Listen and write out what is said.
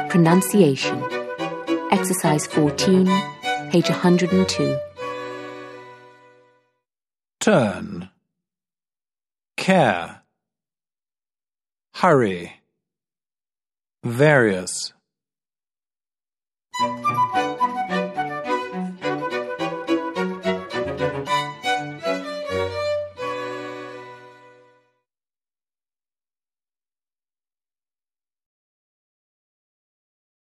Pronunciation. Exercise 14, page 102. Turn. Care. Hurry. Various.